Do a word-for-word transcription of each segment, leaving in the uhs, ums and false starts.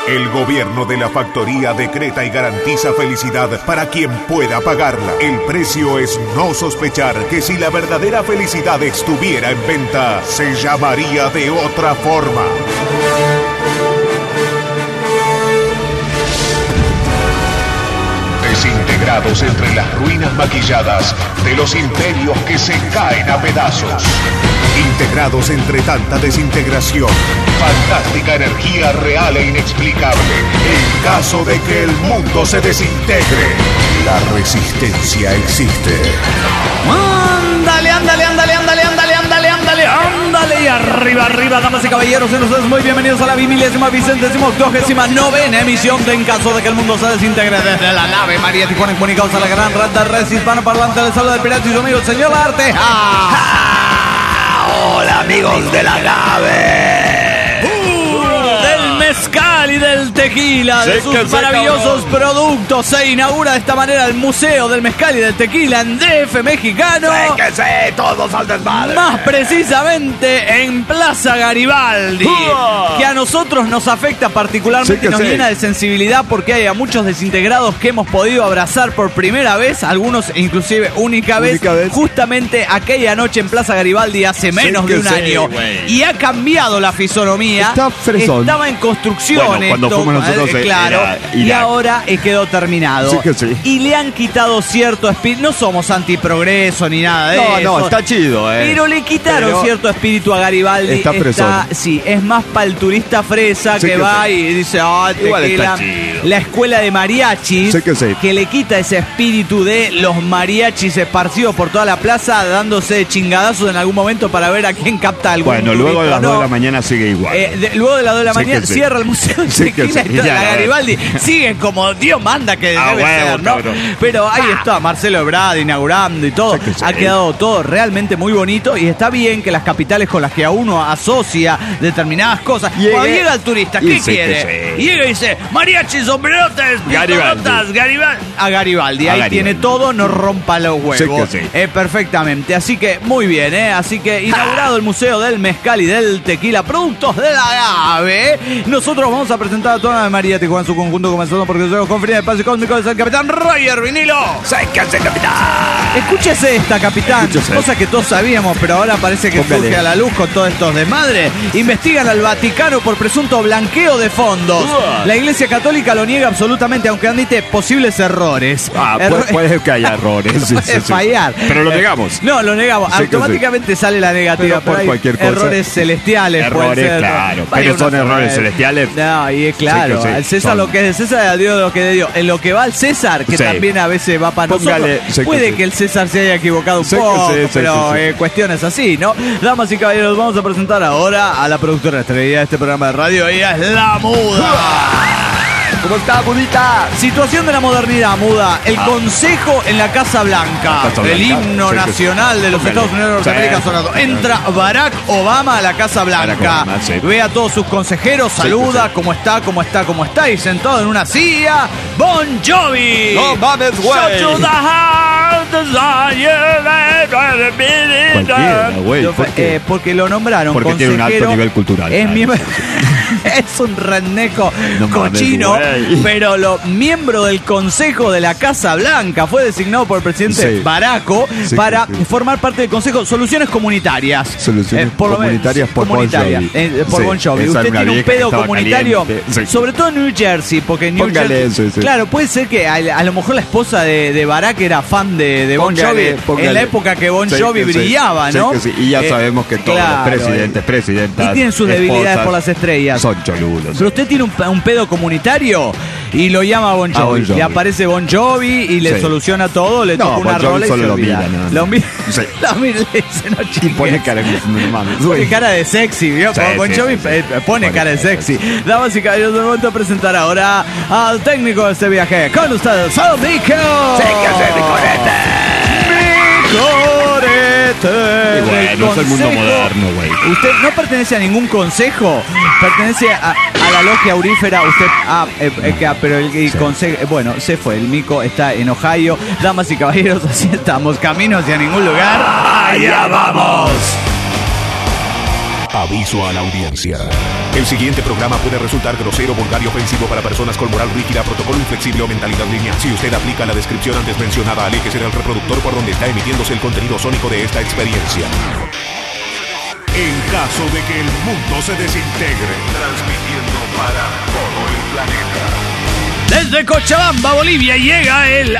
El gobierno de la factoría decreta y garantiza felicidad para quien pueda pagarla. El precio es no sospechar que si la verdadera felicidad estuviera en venta, se llamaría de otra forma. Desintegrados entre las ruinas maquilladas de los imperios que se caen a pedazos. Integrados entre tanta desintegración, fantástica energía real e inexplicable. En caso de que el mundo se desintegre, la resistencia existe. Ándale, ándale, ándale, ándale, ándale, ándale, ándale, ándale. Y arriba, arriba, damas y caballeros, sean ustedes muy bienvenidos a la bimilésima, vicentésima, octogésima, novena emisión de En Caso de que el Mundo se desintegre desde la nave María Tijuana, comunicados a la gran red de red hispanoparlante. Les habla del pirata y su amigo el señor Arte. ¡Ah! ¡Ah! Hola, amigos de la nave. Uh, del mezcal y del tequila, de sus seca, maravillosos seca, productos. Se inaugura de esta manera el Museo del Mezcal y del Tequila en D F mexicano. ¡Séquese todos al desmadre! Más precisamente en Plaza Garibaldi, uh. que a nosotros nos afecta particularmente y nos llena de sensibilidad porque hay a muchos desintegrados que hemos podido abrazar por primera vez, algunos inclusive única vez, única vez. justamente aquella noche en Plaza Garibaldi hace menos sí de un sé, año. Wey. Y ha cambiado la fisonomía. Está fresón. Estaba en construcción. Bueno, cuando esto, fuimos nosotros, eh, claro, era, era. y ahora eh, quedó terminado. Sí que sí. Y le han quitado cierto espíritu. No somos antiprogreso ni nada de no, eso. No, no, está chido, eh. Pero le quitaron Pero cierto espíritu a Garibaldi. Está fresón. Está, sí, es más para el turista fresa sí que, que va sí. y dice, ah, oh, tequila. La escuela de mariachis sí que, sí. que le quita ese espíritu de los mariachis esparcidos por toda la plaza, dándose chingadazos en algún momento para ver a quién capta algún Bueno, turista, luego de las ¿no? dos de la mañana sigue igual. Eh, de, luego de las dos de la sí mañana cierra sí. el museo de sí tequila sí. y toda la Garibaldi sigue como Dios manda que ah, debe huevo, ser, ¿no? Cabrón. Pero ahí está Marcelo Ebrard inaugurando y todo. Sí ha quedado todo realmente muy bonito y está bien que las capitales con las que a uno asocia determinadas cosas. Llegue, cuando llega el turista, ¿qué quiere? Sí. Llega y dice, mariachi, sombrerotes, pistolas, Garibaldi. A Garibaldi, a ahí Garibaldi. Tiene todo, no rompa los huevos. Sí sí. Eh, perfectamente, así que muy bien, ¿eh? Así que inaugurado el Museo del Mezcal y del Tequila, productos de la Agave, nosotros vamos a presentar a toda la María Tijuana en su conjunto, comenzando porque soy conferencia de espacio cósmico es el capitán Roger Vinilo. ¡Séquese, capitán! Escúchese esta, capitán. Escúchese. Cosa que todos sabíamos, pero ahora parece que Póngale. surge a la luz con todos estos desmadres. Investigan al Vaticano por presunto blanqueo de fondos. Uh. La Iglesia Católica lo niega absolutamente, aunque admite posibles errores. Ah, Erro- puede, puede que haya errores. puede sí, sí, fallar. Pero lo negamos. No, lo negamos. Sí, Automáticamente sí. sale la negativa. Pero por pero cualquier cosa. Errores celestiales. Errores, ser, claro. Pero son errores celestiales. No, y es claro. Sí, sí. Al César son. Lo que es de César, a Dios lo que es de Dios. En lo que va al César, que sí. también a veces va para Póngale, nosotros, puede que, sí. que el César se haya equivocado un sé poco, sí, pero sí, sí. Eh, cuestiones así, ¿no? Damas y caballeros, vamos a presentar ahora a la productora estrella de este programa de radio. Ella es La Muda. ¿Cómo está, Mudita? Situación de la modernidad, Muda. El ah. Consejo en la Casa Blanca. La Casa Blanca. El himno sí, nacional sí. de los Póngale. Estados Unidos de Norteamérica sí. sonando. Entra Barack Obama a la Casa Blanca. Obama, sí. Ve a todos sus consejeros, saluda, sí, sí. cómo está, cómo está, cómo está. Y sentado en una silla, Bon Jovi. No mames, güey. Cualquiera, güey. ¿Por eh, porque lo nombraron porque consejero. Tiene un alto nivel cultural. Es miembro... Es un redneco no cochino, mames, pero lo miembro del Consejo de la Casa Blanca fue designado por el presidente sí. Baraco sí, para sí. formar parte del Consejo Soluciones Comunitarias. Soluciones eh, por comunitarias por comunitaria, Bon Jovi. Eh, por sí, Bon Jovi. Usted tiene un pedo comunitario, sí. sobre todo en New Jersey, porque en New Póngale Jersey, eso, sí. claro, puede ser que a, a lo mejor la esposa de, de Barack era fan de, de Bon póngale, Jovi póngale. en la época que Bon sí, Jovi sí, brillaba, sí, ¿no? Sí, y ya eh, sabemos que todos claro, los presidentes, presidentas, y tienen sus debilidades por las estrellas. Son choludos. Pero usted tiene un, un pedo comunitario y lo llama Bon Jovi. Bon Jovi. Le aparece Bon Jovi y le sí. soluciona todo, le no, toca una bon rola y solo se lo olvida. mira, no, Lo mira, sí. lo mira y le dice, no chingues. Y pone cara de mames. Pone cara de sexy, ¿vio? Sí, Bon Jovi sí, sí, sí. pone, pone cara de sexy. Damas y caballeros, de momento a presentar ahora al técnico de este viaje. Con ustedes, al Mico. ¡Sí, que se Micorete. Y bueno, es el mundo moderno, güey. Usted no pertenece a ningún consejo, pertenece a, a la logia aurífera. Usted, ah, eh, eh, pero el, el sí. consejo, eh, bueno, se fue. El Mico está en Ohio. Damas y caballeros, así estamos, camino hacia ningún lugar. ¡Allá vamos! Aviso a la audiencia. El siguiente programa puede resultar grosero, vulgar y ofensivo para personas con moral rígida, protocolo inflexible o mentalidad lineal. Si usted aplica la descripción antes mencionada, aléjese del reproductor por donde está emitiéndose el contenido sónico de esta experiencia. En caso de que el mundo se desintegre, transmitiendo para todo el planeta. Desde Cochabamba, Bolivia, llega el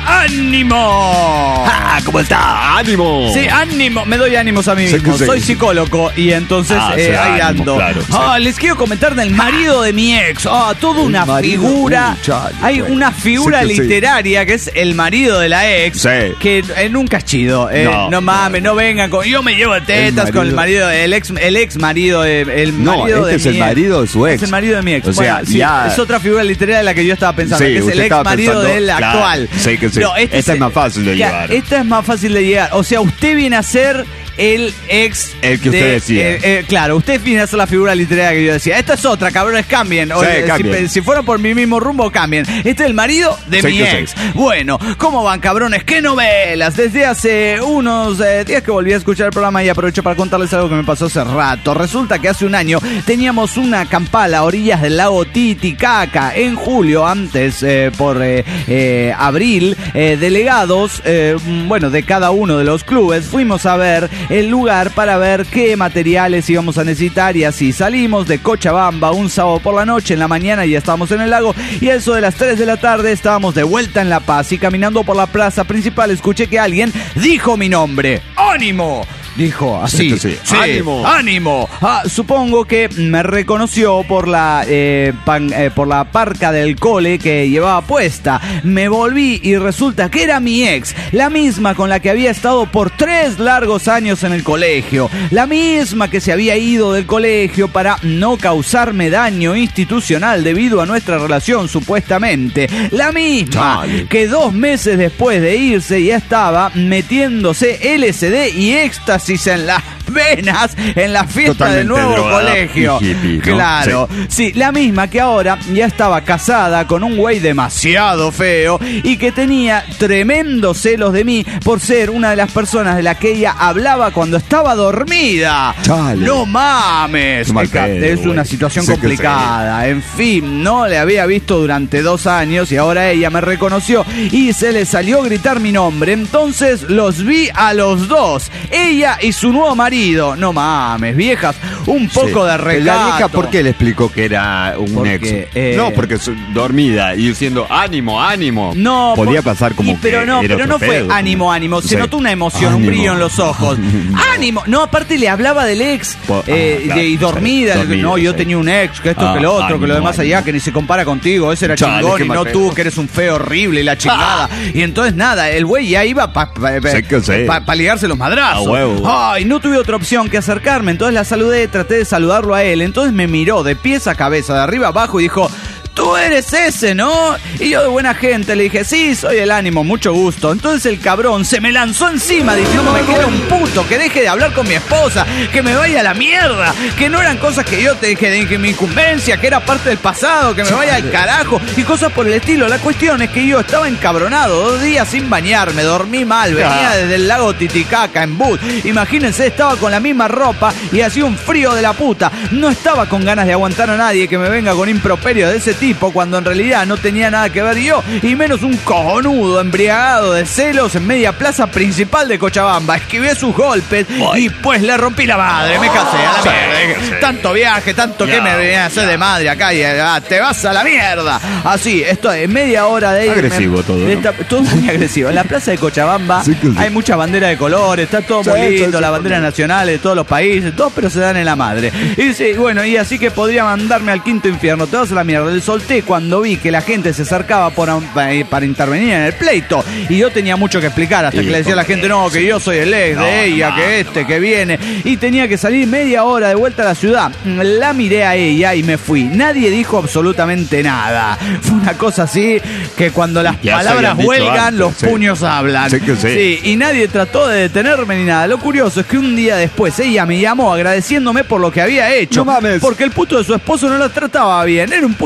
ánimo. ¡Ah! ¿Cómo está? ¡Ánimo! Sí, ánimo. Me doy ánimos a mí mismo. Sí, sí. Soy psicólogo y entonces Ah, eh, sí, ahí ánimo, ando. claro, sí. Ah, les quiero comentar del marido de mi ex. Ah, toda El una marido, figura. uy, chale, Hay bueno. una figura Sí que sí. literaria que es el marido de la ex. Sí. Que eh, nunca es chido. Eh, no, No. mames, no vengan con. Yo me llevo tetas El con el marido, marido. el ex, el ex marido, de- el No, marido este de es mi el ex. marido de su ex. Es el marido de mi ex. O sea, Bueno, sí, ya- es otra figura literaria de la que yo estaba pensando, Sí, que es usted el ex estaba marido pensando- del claro, actual. sí que sí. este Esta es más fácil de ya, llevar. Esta es más fácil de llegar. O sea, usted viene a ser el ex. El que usted de- decía. eh, eh, claro, usted viene a ser la figura literaria que yo decía. Esta es otra, cabrones, cambien. O, Sí, eh, si- cambien. Si, fueron por mi mismo rumbo, cambien. Este es el marido de Sí mi que ex. sí. Bueno, ¿cómo van, cabrones? ¿Qué novelas? Desde hace unos eh, días que volví a escuchar el programa y aprovecho para contarles algo que me pasó hace rato. Resulta que hace un año teníamos una acampada a orillas del lago Titicaca. En julio, antes, eh, por eh, eh, abril, eh, delegados, eh, bueno, de cada uno de los clubes, fuimos a ver el lugar para ver qué materiales íbamos a necesitar y así salimos de Cochabamba un sábado por la noche. En la mañana ya estábamos en el lago y a eso de las tres de la tarde estábamos de vuelta en La Paz y caminando por la plaza principal escuché que alguien dijo mi nombre. ¡Ánimo! Dijo así. Sí, sí. Sí, ¡Ánimo! ¡Ánimo! Ah, supongo que me reconoció por la, eh, pan- eh, por la parca del cole que llevaba puesta. Me volví y resulta que era mi ex, la misma con la que había estado por tres largos años en el colegio, la misma que se había ido del colegio para no causarme daño institucional debido a nuestra relación supuestamente, la misma Chale. que dos meses después de irse ya estaba metiéndose L S D y éxtasis en las venas en la fiesta Totalmente del nuevo drogada colegio. y hippie, ¿no? Claro, sí. la misma que ahora ya estaba casada con un güey demasiado feo y que tenía tremendos celos de mí por ser una de las personas de la que ella hablaba cuando estaba dormida. Chale. No mames. Qué mal Es que pedo, es una güey. situación Sí que complicada. En fin, no le había visto durante dos años y ahora ella me reconoció y se le salió a gritar mi nombre. Entonces los vi a los dos, ella y su nuevo marido. No mames, viejas, un poco Sí. de recato. La vieja, ¿por qué le explicó que era un Porque, ex? eh, No, porque su- dormida y diciendo ánimo, ánimo. No, podía por- pasar como y- pero que no, era pero no otro fue pedo, ánimo, como- ánimo. Se Sí. notó una emoción, un Ánimo. brillo en los ojos. No. ¡Ánimo! No, aparte le hablaba del ex Po- eh, ah, claro, de- y sí, dormida. dormida, no, yo sí. tenía un ex, que esto, Ah, que lo otro, que lo ánimo, demás allá, ánimo. que ni se compara contigo. Ese era Chale, chingón qué y no mal tú, pedo. que eres un feo horrible y la chingada. Y entonces nada, el güey ya iba para pa, pa- Sí que sí. pa- pa ligarse los madrazos. A huevo. Ay, no tuve otra opción que acercarme. Entonces la saludé, traté de saludarlo a él. Entonces me miró de pies a cabeza, de arriba abajo y dijo: tú eres ese, ¿no? Y yo de buena gente le dije: sí, soy el ánimo, mucho gusto. Entonces el cabrón se me lanzó encima diciéndome que era un puto, que deje de hablar con mi esposa, que me vaya a la mierda, que no eran cosas que yo te dije de que mi incumbencia, que era parte del pasado, que me vaya al carajo y cosas por el estilo. La cuestión es que yo estaba encabronado, dos días sin bañarme, dormí mal, venía Ah. desde el lago Titicaca en boot. Imagínense, estaba con la misma ropa y hacía un frío de la puta. No estaba con ganas de aguantar a nadie que me venga con improperio de ese tipo, cuando en realidad no tenía nada que ver yo, y menos un cojonudo embriagado de celos en media plaza principal de Cochabamba. Esquivé sus golpes y pues le rompí la madre, me casé a la Sí, mierda. sí. Tanto viaje, tanto que Ya, me venía a hacer de madre acá y ah, te vas a la mierda. Así, esto es media hora de irme. Agresivo todo, de ¿no? esta- todo muy agresivo. En la plaza de Cochabamba Sí que sí. hay muchas banderas de colores, está todo Sí, muy sí, lindo, sí, las sí. banderas nacionales de todos los países, todos, pero se dan en la madre. Y sí, bueno, y así que podría mandarme al quinto infierno. Te vas a la mierda. Le solté cuando vi que la gente se acercaba por, para intervenir en el pleito. Y yo tenía mucho que explicar, hasta Y que le decía a la gente: no, que yo soy el ex No, de ella, no, que este, que viene. Y tenía que salir media hora de vuelta a la ciudad. La miré a ella y me fui. Nadie dijo absolutamente nada. Fue una cosa así que cuando las Ya se palabras habían dicho huelgan, antes, los sí. puños hablan. Sí que sí. Sí, y nadie trató de detenerme ni nada. Lo curioso es que un día después ella me llamó agradeciéndome por lo que había hecho. No mames. Porque el puto de su esposo no la trataba bien. Era un puto asqueroso.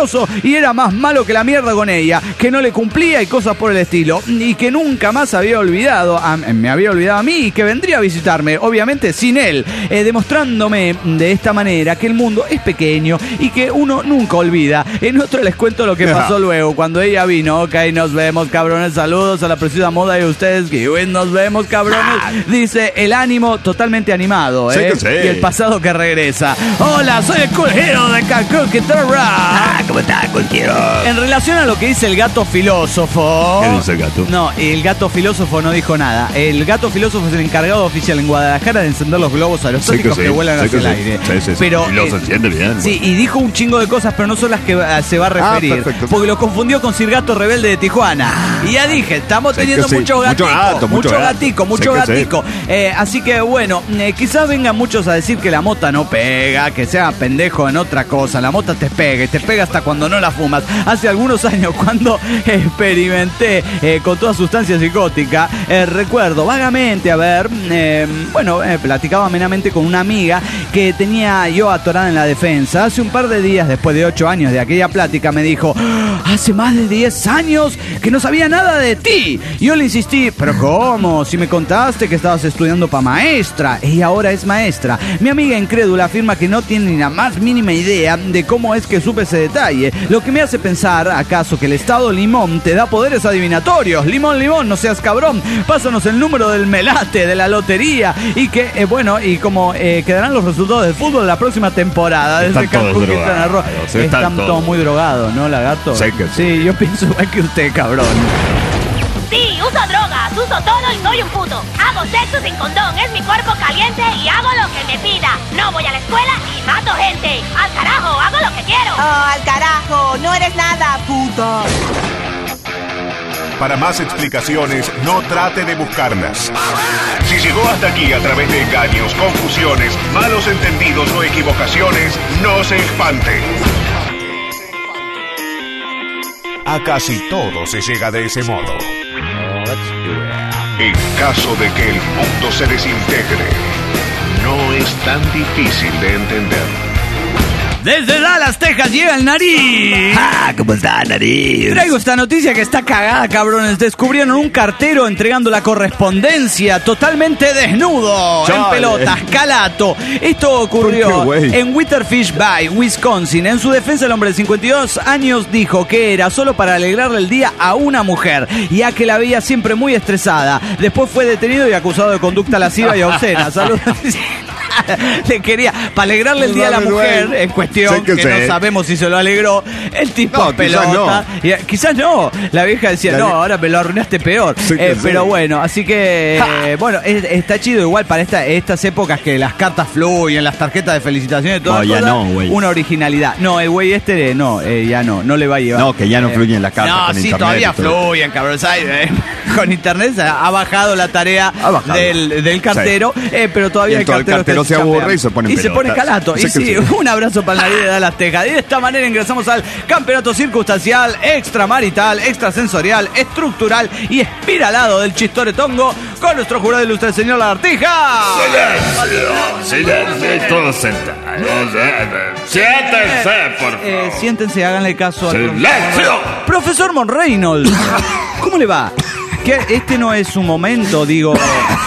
mentiroso y era más malo que la mierda con ella, que no le cumplía y cosas por el estilo, y que nunca más había olvidado, a, me había olvidado a mí y que vendría a visitarme, obviamente sin él, eh, demostrándome de esta manera que el mundo es pequeño y que uno nunca olvida. En otro les cuento lo que pasó luego, cuando ella vino. Ok, nos vemos, cabrones, saludos a la preciosa moda y ustedes, que nos vemos, cabrones. Dice, el ánimo totalmente animado, ¿eh? Sí, sí. Y el pasado que regresa. Hola, soy el Cool Hero de Cancún, Guitarra. Ah, ¿cómo estás, Cool Hero? En relación a lo que dice el gato filósofo. ¿Qué dice el gato? No, el gato filósofo no dijo nada. El gato filósofo es el encargado oficial en Guadalajara de encender los globos aerostáticos sí que, sí, que vuelan hacia el aire. Sí, sí, sí. Pero, y los eh, enciende bien. Sí, bueno. Y dijo un chingo de cosas, pero no son las que uh, se va a referir. Ah, perfecto. Porque lo confundió con Sir Gato Rebelde de Tijuana. Y ya dije, estamos teniendo sí, mucho gatico. Mucho gato, mucho, mucho gatico, mucho gatico. Eh, así que bueno, eh, quizás vengan muchos a decir que la mota no pega, que sea pendejo en otra cosa. La mota te pega y te pega hasta cuando no la fumas. Hace algunos años, cuando experimenté eh, con toda sustancia psicótica, eh, recuerdo vagamente haber, eh, bueno, eh, platicaba amenamente con una amiga que tenía yo atorada en la defensa. Hace un par de días, después de ocho años de aquella plática, me dijo, hace más de diez años que no sabía nada de ti. Yo le insistí, pero ¿cómo? Si me contaste que estabas estudiando para maestra. Y ahora es maestra. Mi amiga incrédula afirma que no tiene ni la más mínima idea de cómo es que supe ese detalle. Lo que me hace pensar, ¿acaso que el estado limón te da poderes adivinatorios? Limón, limón, no seas cabrón. Pásanos el número del melate, de la lotería. Y que, eh, bueno, y como eh, quedarán los resultados del fútbol la próxima temporada. Desde Cancún, Quintana Roo. Están, están todos muy drogados, ¿no, lagarto? Sí, que sí. Sí, yo pienso igual que usted, cabrón. Sí, uso drogas, uso todo y soy un puto. Hago sexo sin condón, es mi cuerpo caliente y hago lo que me pida. No voy a la escuela y mato gente. Al carajo, hago lo que quiero. Oh, al carajo, no eres nada, puto. Para más explicaciones, no trate de buscarlas. Si llegó hasta aquí a través de engaños, confusiones, malos entendidos o equivocaciones, no se espante. A casi todo se llega de ese modo. En caso de que el mundo se desintegre, no es tan difícil de entender. Desde Dallas, Texas, llega el Nariz. Ah, ¿cómo está, Nariz? Traigo esta noticia que está cagada, cabrones. Descubrieron un cartero entregando la correspondencia totalmente desnudo, Chale. en pelotas, calato. Esto ocurrió qué, en Winterfish Bay, Wisconsin. En su defensa, el hombre de cincuenta y dos años dijo que era solo para alegrarle el día a una mujer, ya que la veía siempre muy estresada. Después fue detenido y acusado de conducta lasciva y obscena. Saludos. Le quería, para alegrarle el día a la mujer, en cuestión, que, que no sabemos si se lo alegró, el tipo no, pelota. Quizás no. Y, quizás no. La vieja decía, la no, vi... ahora me lo arruinaste peor. Sí, eh, pero sí. bueno, así que, eh, bueno, es, está chido igual para esta, estas épocas que las cartas fluyen, las tarjetas de felicitaciones, todo no, ya cosas, no, güey. Una originalidad. No, el güey este, no, eh, ya no, no le va a llevar. No, que ya no eh, fluyen las cartas no, con sí, internet. todavía fluyen, cabrón. Eh, con internet ha bajado la tarea bajado. Del, del cartero, sí. eh, pero todavía el cartero, el cartero se aburre y se pone Y se pone calato. Y sí, un abrazo para el Nariz de Dallas, Texas. Y de esta manera ingresamos al campeonato circunstancial, extramarital, extrasensorial, estructural y espiralado del Chistoretongo con nuestro jurado ilustre, el señor Lagartija. Silencio, silencio, todos sentados. Siéntense, por favor. Eh, siéntense, háganle caso al ¡Silencio! Profesor Monreynolds. ¿Cómo le va? Que este no es su momento, digo.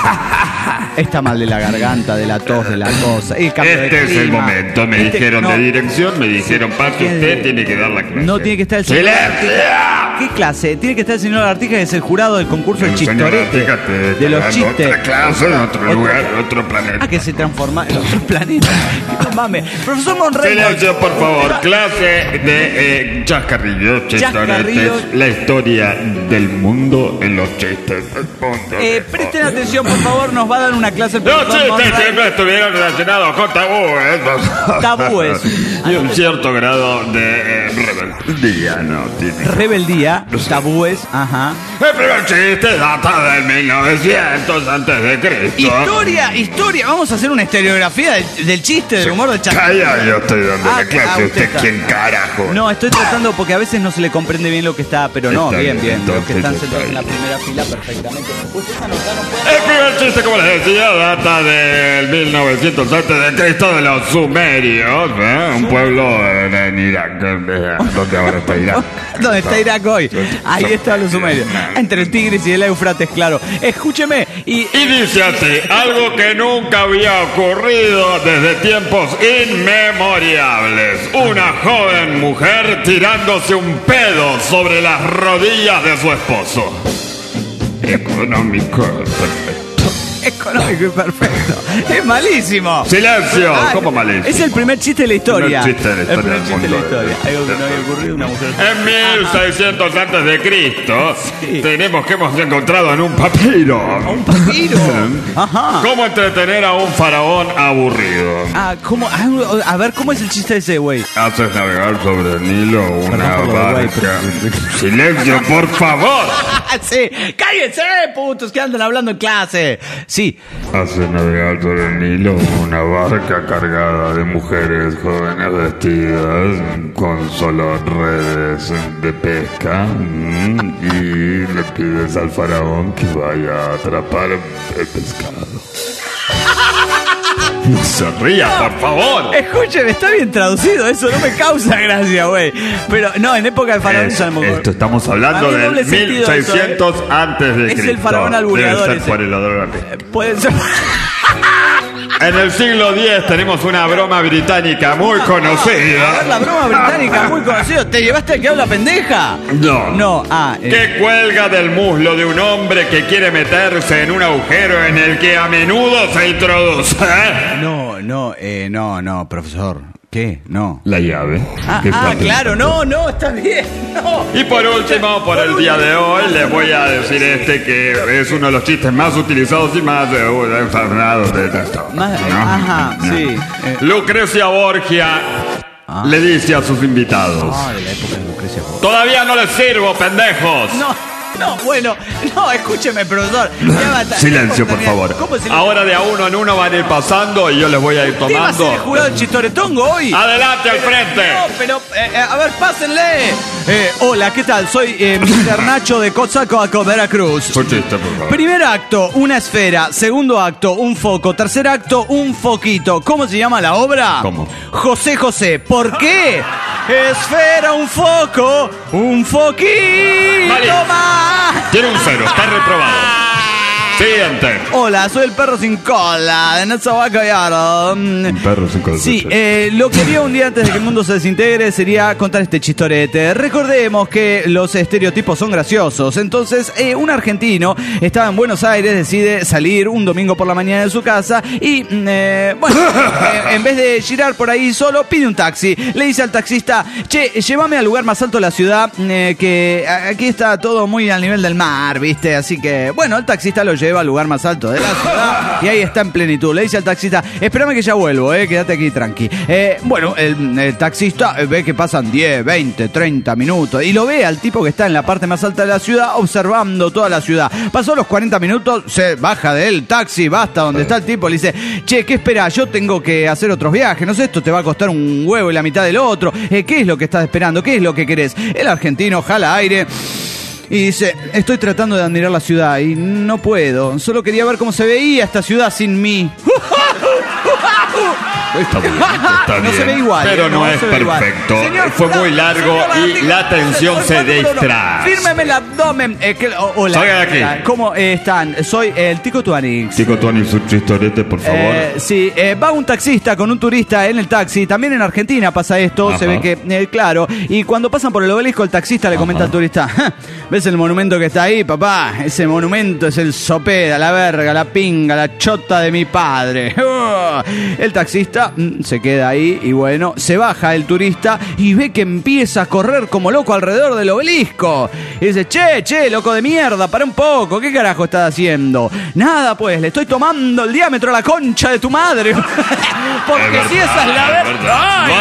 Está mal de la garganta, de la tos, de la cosa. El este es el momento. Me este, dijeron no, de dirección, me dijeron, Paco, usted tiene que dar la clase. No tiene que estar el señor Lagartija. ¿Qué clase? Tiene que estar el señor Lagartija, que es el jurado del concurso del chistorete. De los chistes. Otra clase, en otro, otro lugar, en otro planeta. Ah, que se transforma en otro planeta. No mames. Profesor Monreynolds. Silencio, por favor. Clase de eh, chascarrillos, chistoretes. La historia del mundo en los chistes. Eh, presten atención, por favor. Nos va a dar una clase. No, chistes que no estuvieran relacionados con tabúes. Tabúes. Y un cierto grado de eh, rebeldía, no tiene. Rebeldía. historia, tabúes, ajá. El primer chiste data del mil novecientos antes de Cristo. Historia, historia. Vamos a hacer una historiografía del, del chiste, del humor del chacarrillo. Calla, yo estoy dando Ah, la clase. ah, ¿Usted usted está. quién carajo? No, estoy tratando porque a veces no se le comprende bien lo que está, pero no, Está bien, bien, bien. Los que entonces están está sentados en la bien. primera fila perfectamente. Ustedes anotaron. El primer chiste, como les decía, data del mil novecientos antes de Cristo, de los sumerios, ¿eh? Un pueblo en, en Irak, eh, donde ahora está Irak. ¿Dónde está Irak hoy? Ahí están los sumerios. Entre el Tigris y el Éufrates, claro. Escúcheme y... Y dice así, algo que nunca había ocurrido desde tiempos inmemoriales. Una joven mujer tirándose un pedo sobre las rodillas de su esposo. Económico, perfecto. Económico y perfecto. Es malísimo. Silencio, Ah, ¿cómo malísimo? Es el primer chiste de la historia. El primer chiste de la historia El primer del chiste de la mundo. historia. Algo que no había ocurrido una mujer. En mil seiscientos antes de Cristo, Sí. tenemos que hemos encontrado en un papiro. Un papiro. Ajá. ¿Cómo entretener a un faraón aburrido? Ah, ¿cómo? Ah, a ver, ¿cómo es el chiste ese, güey? Haces navegar sobre el Nilo una Perdón por lo de güey, barca. Silencio, por favor. Sí, cállense, putos, que andan hablando en clase. Sí. Haces navegar sobre el Nilo una barca cargada de mujeres jóvenes vestidas con solo redes de pesca, mm, y le pides al faraón que vaya a atrapar el pescado. No se ría, por favor. Escúcheme, está bien traducido, eso no me causa gracia, güey. Pero no, en época de faraón Es- ya no me acuerdo. esto estamos hablando A mí doble del sentido mil eso, seiscientos antes de Es Cristo. el faraón albureador Debe ser ese. por el olor. Puede ser. En el siglo diez tenemos una broma británica muy A ver, conocida. la broma británica muy conocida. ¿Te llevaste el que habla pendeja? No. No, ah. eh, Que cuelga del muslo de un hombre que quiere meterse en un agujero en el que a menudo se introduce. No, no, eh, no, no, profesor. ¿Qué? No. La llave. Ah, ¿Qué ah, está claro, pensando? no, no, está bien, no. Y por último, por el día de hoy, les voy a decir este que es uno de los chistes más utilizados y más eh, usados de esto. Más- ¿no? ajá, sí, eh. Lucrecia Borgia Ah. le dice a sus invitados: Ah, de la época de Lucrecia. todavía no les sirvo, pendejos. No, no, bueno, no, escúcheme, profesor. Ya basta. Silencio, por ¿Cómo favor. ¿Cómo silencio? Ahora de a uno en uno van a ir pasando y yo les voy a ir ¿Usted va a ser el tomando. jurado del chistoretongo hoy? Adelante al frente. No, pero, eh, eh, a ver, pásenle. Eh, hola, ¿qué tal? Soy eh, mister Nacho de Coatzacoalcos, Veracruz. Su chiste, por favor. Primer acto, una esfera. Segundo acto, un foco. Tercer acto, un foquito. ¿Cómo se llama la obra? ¿Cómo? José José. ¿Por qué? Esfera, un foco, un foquito Vale. más. Tiene un cero, está reprobado. Siguiente. Hola, soy el perro sin cola de Netzahualcoyaro. Un perro sin cola. Sí, eh, lo que haría un día antes de que el mundo se desintegre sería contar este chistorete. Recordemos que los estereotipos son graciosos. Entonces, eh, un argentino estaba en Buenos Aires, decide salir un domingo por la mañana de su casa y, mm, eh, bueno, eh, en vez de girar por ahí solo, pide un taxi. Le dice al taxista: che, llévame al lugar más alto de la ciudad, eh, que aquí está todo muy al nivel del mar, ¿viste? Así que, bueno, el taxista lo lleva al lugar más alto de la ciudad y ahí está en plenitud. Le dice al taxista: espérame que ya vuelvo, eh, quédate aquí tranqui. Eh, bueno, el, el taxista ve que pasan diez, veinte, treinta minutos y lo ve al tipo que está en la parte más alta de la ciudad observando toda la ciudad. Pasó los cuarenta minutos, se baja del taxi, va hasta donde está el tipo, le dice: che, ¿qué espera? Yo tengo que hacer otros viajes, no sé, esto te va a costar un huevo y la mitad del otro. Eh, ¿Qué es lo que estás esperando? ¿Qué es lo que querés? El argentino jala aire y dice: estoy tratando de admirar la ciudad y no puedo. Solo quería ver cómo se veía esta ciudad sin mí. Está bien, está No se bien, ve igual, pero eh, no, no es se ve igual. perfecto. Señor Fue jurado, muy largo señor y Martín, la tensión se no, no, no, no. distrae. Fírmeme el abdomen. Eh, que- o- hola. Salga de aquí. ¿Cómo eh, están? Soy el Tico Tuanix. Chico Tony, su chistorete, por favor. Eh, sí, eh, va un taxista con un turista en el taxi. También en Argentina pasa esto. Ajá. Se ve que, eh, claro. Y cuando pasan por el obelisco, el taxista le comenta Ajá. al turista: "Ja, ¿ves el monumento que está ahí, papá? Ese monumento es el sopeda, la verga, la pinga, la chota de mi padre". El taxista mm, se queda ahí y bueno, se baja el turista y ve que empieza a correr como loco alrededor del obelisco. Y dice: che, che, loco de mierda, para un poco, ¿qué carajo estás haciendo? Nada, pues, le estoy tomando el diámetro a la concha de tu madre. Porque Es si esa es la verdad, verdad. es verdad. Ay, No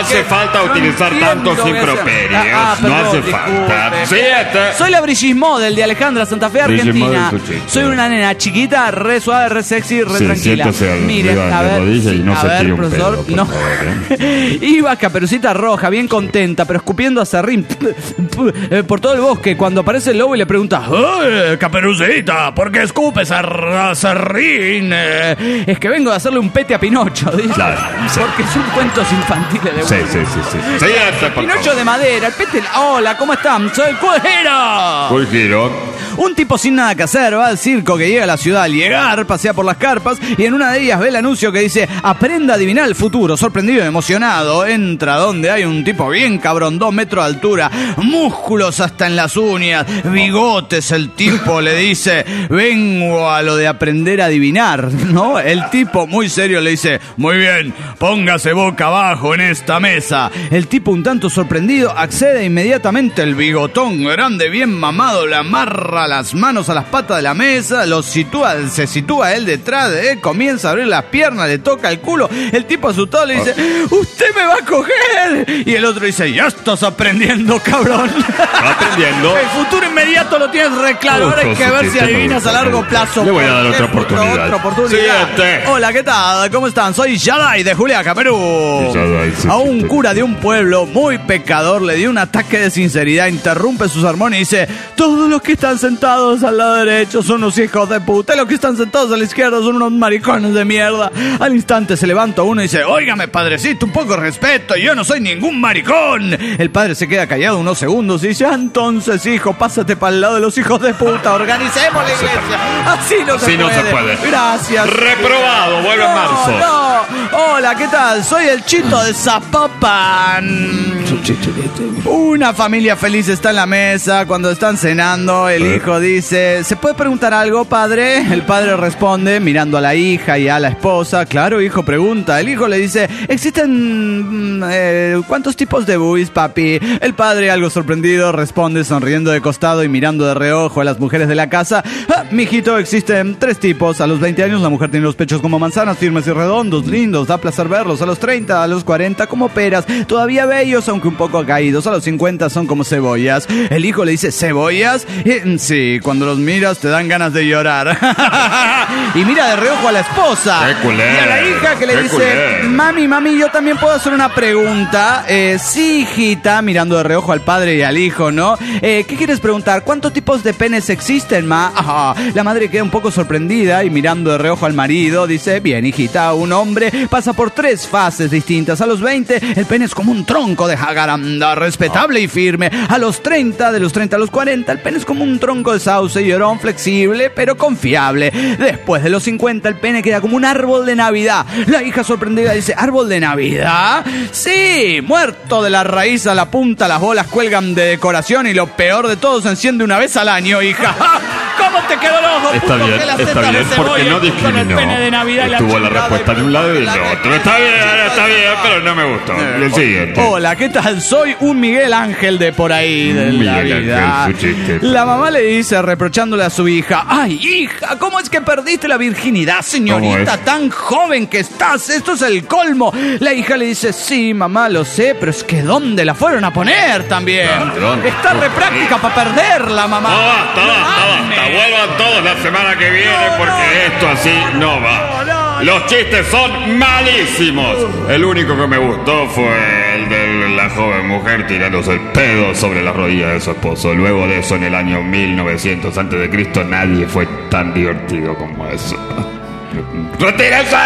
hace falta no utilizar entiendo tantos qué hacer. improperios. Ah, ah, no perdón, hace disculpe. falta. Siete. Soy la Brigitte Model de Alejandra, Santa Fe, Brigitte Argentina. Model, tu chico. Soy una nena chiquita, re suave, re sexy, re Sí, tranquila. siéntese al- Miren, arriba a de la ver, rodilla y no a se ver, tire un profesor, pedo, por no. favor, ¿eh? Iba Caperucita Roja, bien contenta, pero escupiendo a Serrín eh, por todo el bosque. Cuando aparece el lobo y le pregunta: ¡Eh, Caperucita, ¿por qué escupes a, a Serrín? Eh, es que vengo de hacerle un pete a Pinocho, dice. Claro, sí. Porque son cuentos infantiles de Sí, Walt sí, sí, sí. Siete, por Pinocho favor. de madera, el pete. Hola, ¿cómo están? Soy el Cujero. Full giro. Un tipo sin nada que hacer va al circo, que llega a la ciudad al llegar, pasea por las carpas y en una de ellas ve el anuncio que dice: aprenda a adivinar el futuro. Sorprendido y emocionado, entra donde hay un tipo bien cabrón, dos metros de altura, músculos hasta en las uñas, bigotes. El tipo le dice: vengo a lo de aprender a adivinar, ¿no? El tipo muy serio le dice: muy bien, póngase boca abajo en esta mesa. El tipo un tanto sorprendido accede inmediatamente. El bigotón grande, bien mamado, le amarra las manos a las patas de la mesa, lo sitúa, se sitúa él detrás de él, comienza a abrir las piernas, le toca el culo. El tipo asustado le dice: usted me va a coger. Y el otro dice: ya estás aprendiendo, cabrón. Aprendiendo. El futuro inmediato lo tienes re claro. Ahora hay Uf, que ver sí, si sí, adivinas me a gusta, largo me gusta. plazo. Le voy a dar ¿Por otra qué? oportunidad. Otra oportunidad. Siguiente. Hola, ¿qué tal? ¿Cómo están? Soy Yadai de Juliaca, Perú. Yadai, sí, A un sí. cura de un pueblo muy pecador le dio un ataque de sinceridad, interrumpe su sermón y dice: todos los que están sentados al lado derecho son unos hijos de puta, y los que están sentados a la izquierda son unos maricones de mierda. Al instante se levanta uno y dice: óigame, padrecito, un poco de respeto, yo no soy ningún maricón. El padre se queda callado unos segundos y dice: ah, entonces, hijo, pásate para el lado de los hijos de puta, organicemos la iglesia. Así no se Así no puede. se puede. Gracias. Reprobado, vuelve en No, marzo. no. Hola, ¿qué tal? Soy el Chito de Zapopan. Una familia feliz está en la mesa cuando están cenando. El ¿Eh? hijo dice: ¿se puede preguntar algo, padre? El padre responde mirando a la hija y a la esposa: claro, hijo, pregunta. El hijo le dice: ¿existen mm, eh, cuántos tipos de buis, papi? El padre, algo sorprendido, responde sonriendo de costado y mirando de reojo a las mujeres de la casa: ah, mijito, existen tres tipos. A los veinte años la mujer tiene los pechos como manzanas, firmes y redondos, lindos, da placer verlos. A los treinta, a los cuarenta como peras, todavía bellos aunque un poco caídos. A los cincuenta son como cebollas. El hijo le dice: ¿cebollas? Eh, sí, cuando los miras te dan ganas de llorar. Y mira de reojo a la esposa. Qué culé, Y a la hija que le qué dice: culé. mami, mami, yo también puedo hacer una pregunta. Eh, sí, hijita, mirando de reojo al padre y al hijo, ¿no? Eh, ¿qué quieres preguntar? ¿Cuántos tipos de penes existen, ma? Ajá. La madre queda un poco sorprendida y mirando de reojo al marido dice: bien, hijita, un hombre pasa por tres fases distintas. A los veinte, el pene es como un tronco de jacaranda, respetable y firme. A los treinta, de los treinta a los cuarenta, el pene es como un tronco de sauce y llorón, flexible, pero confiable. Después de los cincuenta, el pene queda como un árbol de Navidad. La hija sorprendida dice: ¿árbol de Navidad? Sí, muerto de la raíz a la punta, las bolas cuelgan de decoración y lo peor de todo, se enciende una vez al año, hija. ¿Cómo te quedó el ojo? Está puto, bien, que las está tetas de bien, porque cebolla no y con el discriminó. pene de Navidad y la Estuvo la chingada respuesta de un lado y del otro. Está bien, está bien, pero no me gustó. El siguiente. Hola, ¿qué tal? Soy un Miguel Ángel de por ahí, de Miguel la Ángel, vida. su chiste. La mamá le dice, reprochándole a su hija: ay, hija, ¿cómo es que perdiste la virginidad, señorita? es? Tan joven que estás, esto es el colmo. La hija le dice: sí, mamá, lo sé, pero es que ¿dónde la fueron a poner también? ¿Dónde, dónde? Está re práctica para perderla, mamá. No basta, No basta, mames. basta. Vuelvan todos la semana que viene porque esto así no va. Los chistes son malísimos. El único que me gustó fue el de la joven mujer tirándose el pedo sobre la rodilla de su esposo. Luego de eso, en el año mil novecientos antes de Cristo, nadie fue tan divertido como eso. ¡Retírense!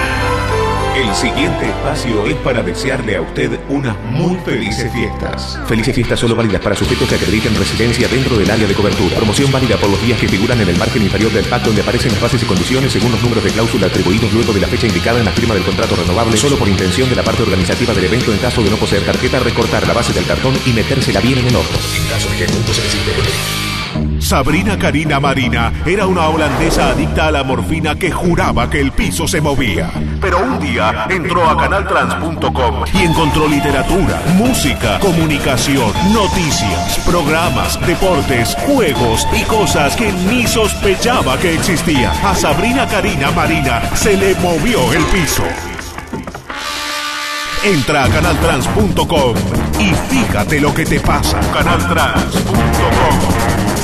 El siguiente espacio es para desearle a usted unas muy felices fiestas. Felices fiestas solo válidas para sujetos que acrediten residencia dentro del área de cobertura. Promoción válida por los días que figuran en el margen inferior del pacto, donde aparecen las bases y condiciones según los números de cláusula atribuidos luego de la fecha indicada en la firma del contrato renovable, solo por intención de la parte organizativa del evento. En caso de no poseer tarjeta, recortar la base del cartón y metérsela bien en el orto. En caso de que el mundo se necesite. Sabrina Karina Marina era una holandesa adicta a la morfina que juraba que el piso se movía. Pero un día entró a canal trans punto com y encontró literatura, música, comunicación, noticias, programas, deportes, juegos y cosas que ni sospechaba que existían. A Sabrina Karina Marina se le movió el piso. Entra a canal trans punto com y fíjate lo que te pasa. canal trans punto com.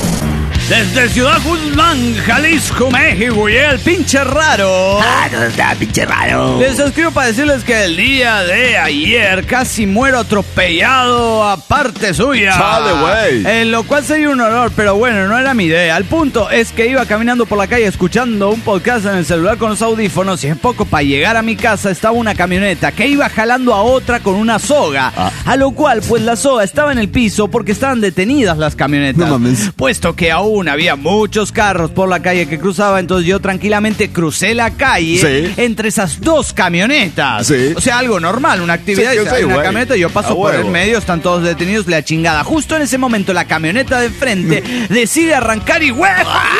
Desde Ciudad Guzmán, Jalisco, México, llega el pinche raro. Ah, ¿dónde está, pinche raro? Les escribo para decirles que el día de ayer casi muero atropellado a parte suya. Chale, güey. En lo cual sería un honor, pero bueno, no era mi idea. El punto es que iba caminando por la calle escuchando un podcast en el celular con los audífonos y en poco para llegar a mi casa estaba una camioneta que iba jalando a otra con una soga. Ah. A lo cual, pues la soga estaba en el piso porque estaban detenidas las camionetas. No mames. Puesto que aún había muchos carros por la calle que cruzaba, entonces yo tranquilamente crucé la calle sí. entre esas dos camionetas. Sí. O sea, algo normal, una actividad, sí, y hay una wey. camioneta, yo paso por el medio, están todos detenidos, la chingada. Justo en ese momento la camioneta de frente decide arrancar y güey,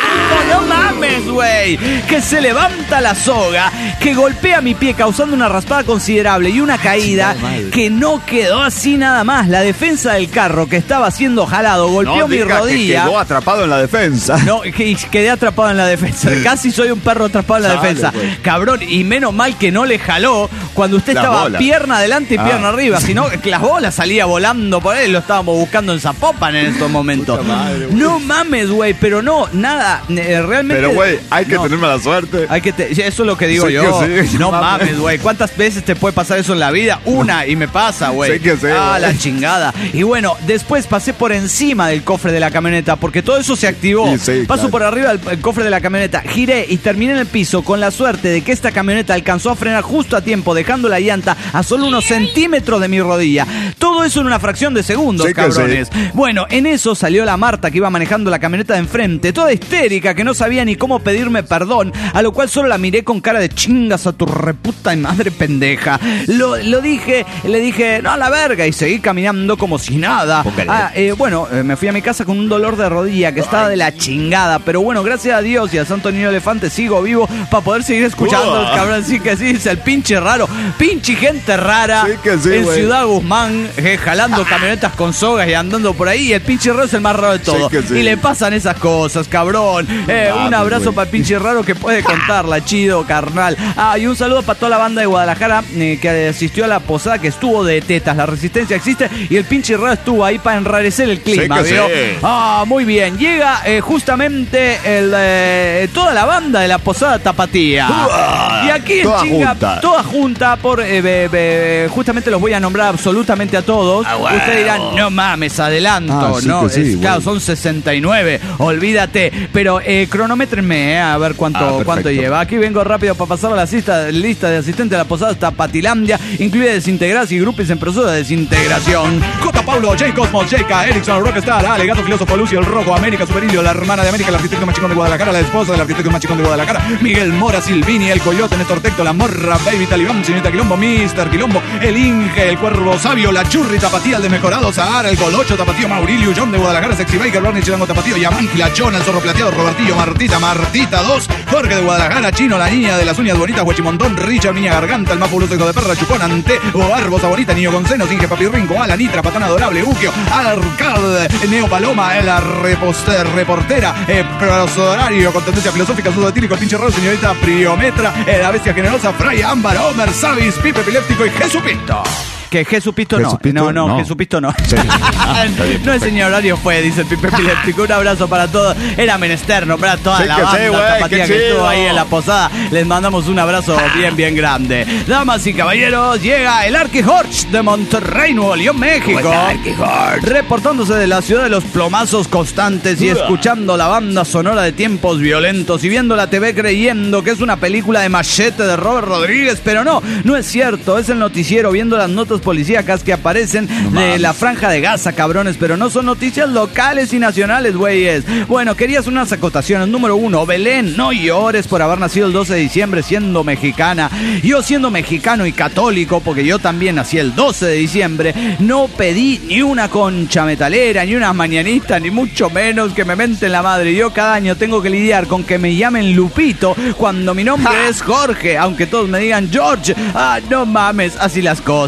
no mames, güey, que se levanta la soga, que golpea mi pie causando una raspada considerable y una caída que no quedó así nada más. La defensa del carro que estaba siendo jalado golpeó no, mi rodilla. Que quedó atrapado en la defensa. No, que quedé atrapado en la defensa. Casi soy un perro atrapado en la Chale, defensa. Pues. Cabrón, y menos mal que no le jaló cuando usted la estaba bola. pierna adelante y ah. pierna arriba. Sino que las bolas salía volando por él. Lo estábamos buscando en Zapopan en estos momentos. Madre, no mames, güey, pero no, nada. Realmente. Pero, güey, hay que no, tener mala suerte. Hay que te, eso es lo que digo sí yo. Que sí, no mames, güey. ¿Cuántas veces te puede pasar eso en la vida? Una, y me pasa, güey. Sí que sí, ah, wey. la chingada. Y bueno, después pasé por encima del cofre de la camioneta porque todo eso se activó. Sí, sí, Paso claro. por arriba del el cofre de la camioneta, giré y terminé en el piso con la suerte de que esta camioneta alcanzó a frenar justo a tiempo, dejando la llanta a solo unos centímetros de mi rodilla. Todo eso en una fracción de segundos, sí cabrones. Sí. Bueno, en eso salió la Marta que iba manejando la camioneta de enfrente, toda histérica, que no sabía ni cómo pedirme perdón, a lo cual solo la miré con cara de chingas a tu reputa y madre pendeja. Lo, lo dije, le dije, no a la verga, y seguí caminando como si nada. Ah, eh, bueno, eh, me fui a mi casa con un dolor de rodilla que estaba de la chingada, pero bueno, gracias a Dios y a Santo Niño Elefante sigo vivo para poder seguir escuchando uh. el cabrón. Sí que sí, es el pinche raro, pinche gente rara sí que sí, en wey. Ciudad Guzmán, eh, jalando camionetas con sogas y andando por ahí, y el pinche raro es el más raro de todo. Sí sí. Y le pasan esas cosas, cabrón. Eh, ah, un abrazo para el pinche raro que puede contarla, chido, carnal. Ah, y un saludo para toda la banda de Guadalajara eh, que asistió a la posada, que estuvo de tetas. La resistencia existe y el pinche raro estuvo ahí para enrarecer el clima, sí ¿veo? Sí. Ah, muy bien. Llega eh, justamente el, eh, toda la banda de la posada Tapatía. Uh, y aquí en toda chinga, junta. toda junta, por eh, be, be, justamente los voy a nombrar absolutamente a todos. Ah, bueno. Ustedes dirán, no mames, adelanto. Ah, sí no, sí, es, claro, son sesenta y nueve, olvídate. Pero eh, cronométrenme, eh, a ver cuánto, ah, cuánto lleva. Aquí vengo rápido para pasar a la lista, lista de asistentes de la posada Tapatilandia, incluye Desintegración y grupos en proceso de desintegración. J. Paulo, J. Cosmos, J K, Erickson, Rockstar, Alegato, Filósofo, Lucio, el Rojo, América, Superilio, la hermana de América, el arquitecto más chingón de Guadalajara, la esposa del arquitecto más chingón de Guadalajara, Miguel Mora, Silvini, el Coyote, Néstor Tecto, la Morra, Baby Talibán, Señorita Quilombo, mister Quilombo, el Inge, el Cuervo Sabio, la Churri, Tapatía, el Desmejorado, Sahara, el Golocho, Tapatío, Maurilio, John de Guadalajara, Sexy Biker, Barney, Chilango, Tapatío, Yamanqui, la Chona, el Zorro Plateado, Robertillo, Martita, Martita dos, Jorge de Guadalajara, Chino, la Niña de las Uñas Bonitas, Huachimontón, Richard, Niña Garganta, el más fabuloso hijo de perra, Chupón, Ante, Barbo, Saborita, Niño con Senos, Inge, Papirrinco, Ala, Nitra, Patán Adorable, Uquio, Arcade, Neo Paloma, la reposter, reportera, eh, prosorario, con tendencia filosófica, sudo etílico, el pinche raro, señorita Priometra, eh, la bestia generosa, Fray Ámbar, Homer, Savis, Pipe Epiléptico y Jesucristo. Que Jesucristo no. No, no, no, Jesucristo no. Sí. Ah, no, el señor horario fue, dice el Pipe Epiléptico. Un abrazo para todos. Era menester nombrar toda sí, la banda sí, wey, Tapatía que, que estuvo ahí en la posada. Les mandamos un abrazo bien, bien grande. Damas y caballeros, llega el Arqui Horch de Monterrey, Nuevo León, México. Reportándose de la ciudad de los plomazos constantes y escuchando la banda sonora de Tiempos Violentos y viendo la T V creyendo que es una película de Machete de Robert Rodríguez, pero no, no es cierto. Es el noticiero viendo las notas policíacas que aparecen no de la Franja de Gaza, cabrones, pero no son noticias locales y nacionales, güeyes. Bueno, querías unas acotaciones. Número uno, Belén, no llores por haber nacido el doce de diciembre siendo mexicana. Yo siendo mexicano y católico, porque yo también nací el doce de diciembre, no pedí ni una concha metalera, ni unas mañanitas, ni mucho menos que me menten la madre. Yo cada año tengo que lidiar con que me llamen Lupito cuando mi nombre ¡ja! Es Jorge, aunque todos me digan George. Ah, no mames, así las cosas.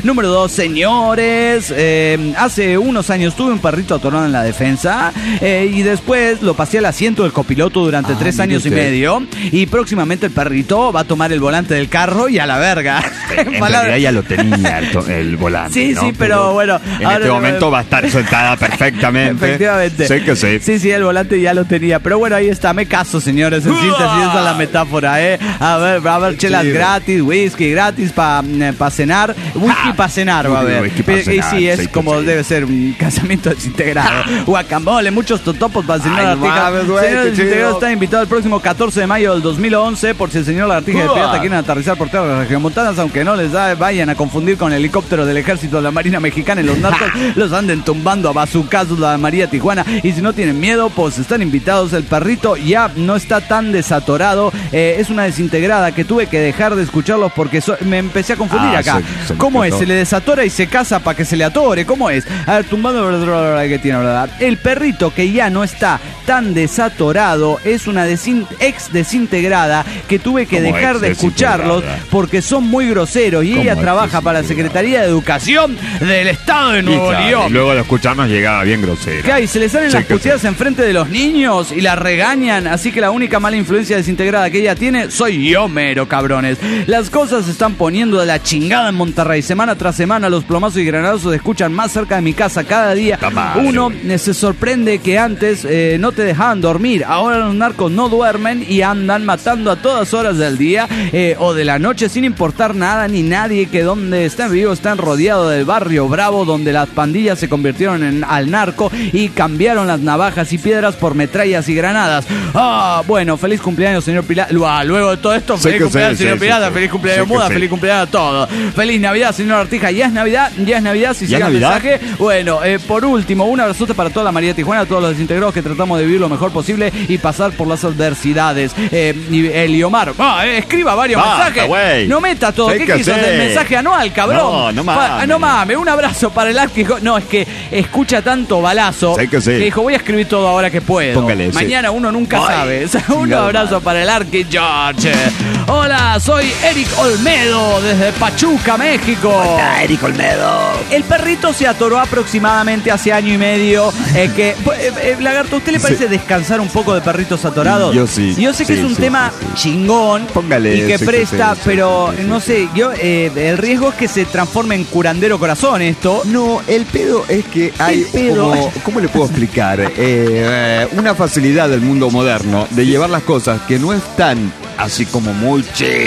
Número dos, señores, eh, hace unos años tuve un perrito atorado en la defensa eh, y después lo pasé al asiento del copiloto durante ah, tres años usted. y medio y próximamente el perrito va a tomar el volante del carro y a la verga. En, en realidad ya lo tenía el, to- el volante, Sí, ¿no? sí, pero, pero bueno. En ahora, este momento va a estar sentada perfectamente. Efectivamente. Sí que sí. Sí, sí, el volante ya lo tenía. Pero bueno, ahí está, me caso, señores. En síntesis, esa es la metáfora, ¿eh? A ver, va a haber chelas gratis, whisky gratis para pa cenar. Whisky para cenar va a haber. Y sí, es como debe ser un casamiento desintegrado. Guacamole, muchos totopos para el señor Lagartija. Señores desintegrados están invitados el próximo catorce de mayo del dos mil once. Por si el señor Lagartija de Pirata quieren aterrizar por tierras regiomontanas, aunque no les da, vayan a confundir con helicópteros del ejército de la Marina Mexicana y los narcos los anden tumbando a bazucazos la María Tijuana. Y si no tienen miedo, pues están invitados. El perrito ya no está tan desatorado. Eh, es una desintegrada que tuve que dejar de escucharlos porque so- me empecé a confundir ah, acá. Se, se ¿Cómo es? ¿Se le desatora y se casa para que se le atore? ¿Cómo es? A ver, tumbando que tiene, ¿verdad? El perrito que ya no está tan desatorado es una desin- ex desintegrada que tuve que dejar de escucharlos porque son muy groseros y ella trabaja para la Secretaría de Educación del Estado de Nuevo claro, León. Y luego de escucharnos llegaba bien grosera. ¿Qué hay? Se le salen sí, las puteadas sí. enfrente de los niños y la regañan, así que la única mala influencia desintegrada que ella tiene soy yo, mero, cabrones. Las cosas se están poniendo de la chingada en Monterrey. Semana tras semana los plomazos y granadazos se escuchan más cerca de mi casa cada día. Madre, Uno eh, se sorprende que antes eh, no te dejaban dormir. Ahora los narcos no duermen y andan matando a todas horas del día eh, o de la noche sin importar nada ni nadie, que donde están vivos están rodeados del barrio Bravo, donde las pandillas se convirtieron en, al narco y cambiaron las navajas y piedras por metrallas y granadas. Ah, bueno, feliz cumpleaños, señor Pirata. Luego de todo esto, feliz sí cumpleaños, sí, señor sí, Pirata, sí, feliz cumpleaños sí, Muda, sí. feliz cumpleaños todo. Feliz Navidad, señor Artija. Ya es Navidad, ya es Navidad, si sigue el mensaje. Bueno, eh, por último, un abrazote para toda la María Tijuana, a todos los desintegrados que tratamos de vivir lo mejor posible y pasar por las adversidades. Eh, y Eliomar, ah, eh, escriba varios ah, mensajes. Wey. No meta todo. ¿Qué quiso del mensaje anual, cabrón? No, no mames. No mames, un abrazo para el Arquijo. No, es que escucha tanto balazo que, sí. que dijo, voy a escribir todo ahora que puedo. Póngale, Mañana sí. uno nunca Ay, sabe. O sea, un no, abrazo man. para el Arqui George. Hola, soy Eric Olmedo desde Pachuca, México. Hola, Eric Olmedo. El perrito se atoró aproximadamente hace año y medio. Eh, que, eh, eh, Lagarto, ¿a usted le parece sí. descansar un poco de perritos atorados? Yo sí. Yo sé que sí, es un sí, tema sí. chingón Póngale, y que sí, presta, sí, pero sí, sí, no sé, yo eh, el riesgo es que se transforme en curandero corazón esto. No, el pedo es que hay pedo. como, ¿cómo le puedo explicar? Eh, eh, una facilidad del mundo moderno de llevar las cosas que no están así como muy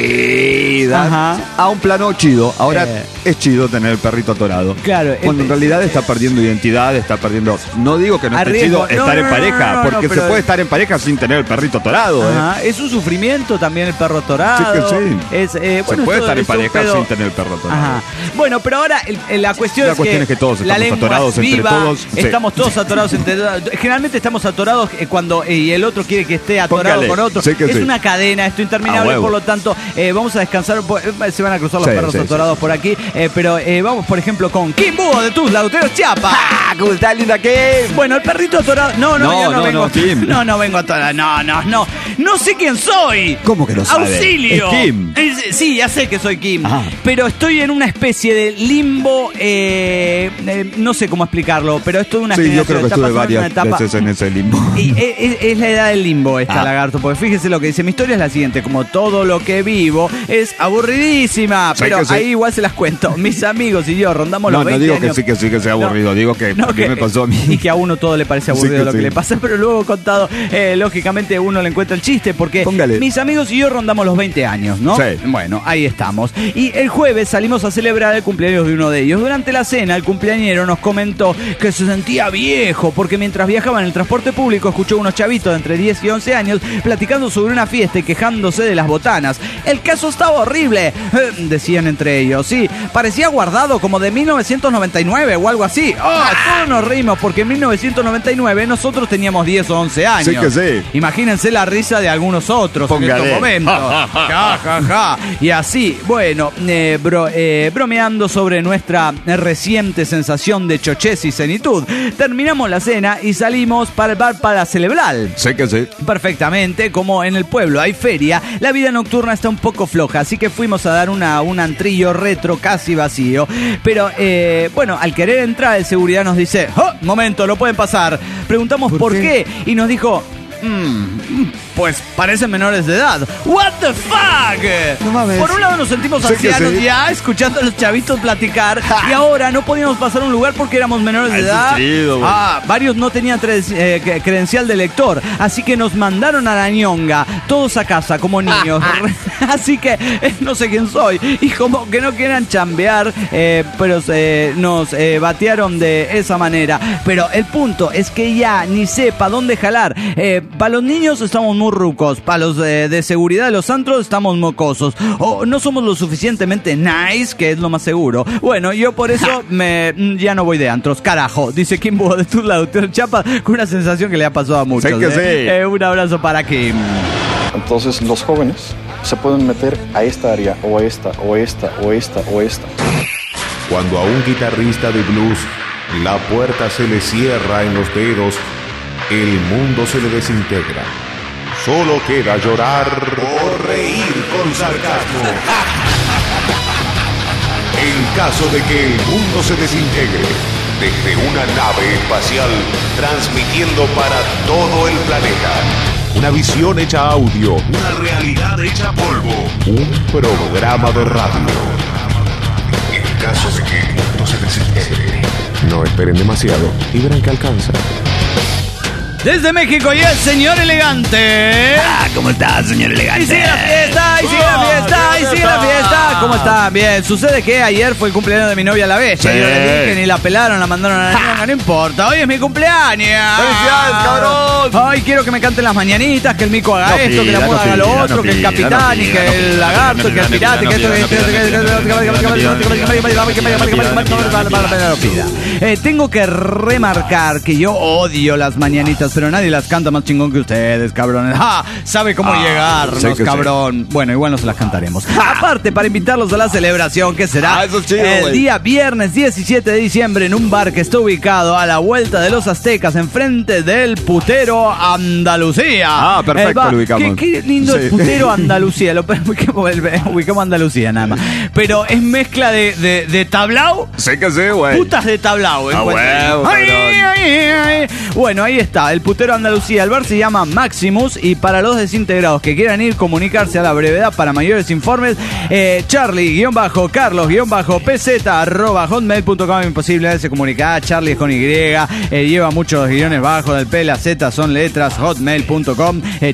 chidas Ajá. a un plano chido. Ahora eh. es chido tener el perrito atorado. Claro. Cuando el, en realidad está perdiendo identidad, está perdiendo... No digo que no esté riesgo. chido no, estar no, en no, pareja, no, no, porque no, se puede estar en pareja sin tener el perrito atorado. Ajá. Eh. Es un sufrimiento también el perro atorado. Sí que sí. Es, eh, bueno, se puede todo, estar en pareja pedo... sin tener el perro atorado. Ajá. Bueno, pero ahora el, el, la cuestión, la es, cuestión que es que todos la estamos atorados viva, entre todos. Estamos sí. todos atorados entre todos. Generalmente estamos atorados cuando eh, y el otro quiere que esté atorado Póngale. con otro. Sí es sí. una cadena, esto interminable, ah, por lo tanto, eh, vamos a descansar. Se van a cruzar los sí, perros sí, atorados sí. por aquí. Eh, pero eh, vamos, por ejemplo, con Kim Búho de Tuzla, Uteros, Chiapas. ¡Ah! ¿Cómo está, linda Kim? Bueno, el perrito atorado. No, no, no, yo no, no, vengo. No, Kim. no, no vengo atorado. No, no, no. No sé quién soy. ¿Cómo que no sabes? ¡Auxilio! Es Kim. Es, sí, ya sé que soy Kim. Ajá. Pero estoy en una especie de limbo. Eh, eh, no sé cómo explicarlo, pero esto es una sí, generación. Yo creo que estuve varias veces en ese limbo. Y es, es la edad del limbo esta, ah. Lagarto, porque fíjese lo que dice. Mi historia es la siguiente: como todo lo que vivo es aburridísima, sí, pero ahí sí. igual se las cuento. Mis amigos y yo rondamos no, los veinte No, años. digo que sí, que sí, que sea aburrido. No, digo que no, a mí que, me pasó a mí. Y que a uno todo le parece aburrido sí que lo que sí. le pasa, pero luego contado, eh, lógicamente uno le encuentra el chiste, porque Póngale. mis amigos y yo rondamos los veinte años, ¿no? Sí. Bueno, ahí estamos. Y el jueves salimos a celebrar el cumpleaños de uno de ellos. Durante la cena, el cumpleañero nos comentó que se sentía viejo, porque mientras viajaba en el transporte público, escuchó unos chavitos de entre diez y once años platicando sobre una fiesta y quejándose de las botanas. El caso estaba horrible, eh, decían entre ellos. Sí, parecía guardado como de mil novecientos noventa y nueve o algo así. Oh, todos nos reímos porque en mil novecientos noventa y nueve nosotros teníamos diez o once años. Sí que sí. Imagínense la risa de algunos otros Póngale. en estos momentos. Ja, ja, ja. Y así, bueno, eh, bro, eh, bromeando sobre nuestra reciente sensación de chochez y senitud, terminamos la cena y salimos para el bar para celebrar. Sí que sí. Perfectamente, como en el pueblo hay feria día, la vida nocturna está un poco floja, así que fuimos a dar una, un antrillo retro casi vacío. Pero, eh, bueno, al querer entrar, el seguridad nos dice, ¡oh, momento, no pueden pasar! Preguntamos por, ¿Por qué? qué y nos dijo, mmm, pues parecen menores de edad. What the fuck? No mames. Por un lado nos sentimos sí ancianos sí. ya escuchando a los chavitos platicar y ahora no podíamos pasar a un lugar porque éramos menores de edad. Chido, ah, varios no tenían eh, credencial de lector, así que nos mandaron a la ñonga, todos a casa como niños. Así que eh, no sé quién soy y como que no quieran chambear, eh, pero eh, nos eh, batearon de esa manera. Pero el punto es que ya ni sé para dónde jalar. Eh, para los niños estamos muy rucos, para los de, de seguridad de los antros estamos mocosos, o no somos lo suficientemente nice, que es lo más seguro. Bueno, yo por eso me ya no voy de antros, carajo, dice Kimbo de tu lado, Chapa, con una sensación que le ha pasado a muchos. Sí que ¿eh? Sí. Eh, un abrazo para Kim. Entonces los jóvenes se pueden meter a esta área, o a esta, o esta, o esta, o esta. Cuando a un guitarrista de blues la puerta se le cierra en los dedos, el mundo se le desintegra. Solo queda llorar o reír con sarcasmo. En caso de que el mundo se desintegre, desde una nave espacial transmitiendo para todo el planeta. Una visión hecha audio, una realidad hecha polvo, un programa de radio. En caso de que el mundo se desintegre, no esperen demasiado y verán que alcanza. Desde México y el señor elegante. Ah, ¿cómo está, señor elegante? Y sigue la fiesta, y sigue la fiesta, y sigue la fiesta. ¿Cómo está? Bien, sucede que ayer fue el cumpleaños de mi novia la Bella. Sí. Yo le dije, ni la pelaron, la mandaron a la ñonga, no importa. Hoy es mi cumpleaños. ¡Felicidades, cabrón! Ay, quiero que me canten las mañanitas, que el mico haga no esto, pida, que la muda no haga lo pida, otro, no que el capitán, no y que el lagarto, y que el pirata, y que esto, que esto. Tengo que remarcar que yo odio las mañanitas, pero nadie las canta más chingón que ustedes, cabrones. ¡Ja! Sabe cómo ah, llegarnos, cabrón. Sí. Bueno, igual no se las cantaremos. ¡Ja! Aparte, para invitarlos a la celebración, que será ah, eso es chido, el wey. día viernes diecisiete de diciembre en un bar que está ubicado a la vuelta de los Aztecas, enfrente del Putero Andalucía. Ah, perfecto, lo ubicamos. Qué, qué lindo sí. el Putero Andalucía. Lo ubicamos, ubicamos Andalucía, nada más. Pero es mezcla de, de, de tablao. Sí que sí, güey. Putas de tablao. Ah, huevo, ay, ay, ay. Bueno, ahí está, el Putero Andalucía. El bar se llama Maximus y para los desintegrados que quieran ir, comunicarse a la brevedad para mayores informes, eh, Charlie-Carlos-PZ arroba hotmail punto com. Imposible se comunicar. Charlie es con Y, eh, lleva muchos guiones bajos, del P, la Z son letras, hotmail punto com, eh,